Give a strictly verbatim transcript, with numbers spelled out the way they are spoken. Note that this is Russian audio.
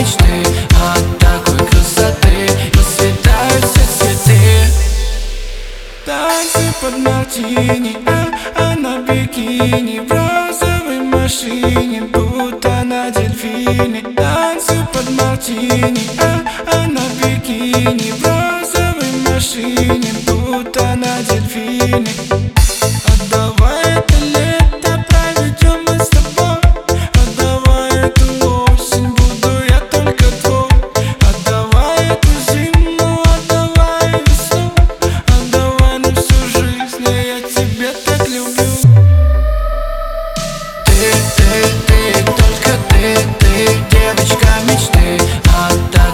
мечты. От такой красоты я съедаю все цветы. Танцы под мартини, а, а на бикини в розовой машине, будто на дельфине. Танцы под мартини, а, а на бикини в розовой машине, будто на дельфине. Отдавай это лето, проведем мы с тобой. Отдавай эту осень, буду я только твой. Отдавай эту зиму, отдавай весну. Отдавай на всю жизнь, я тебя так люблю. Ты, ты, ты, только ты, ты, девочка мечты. Отдай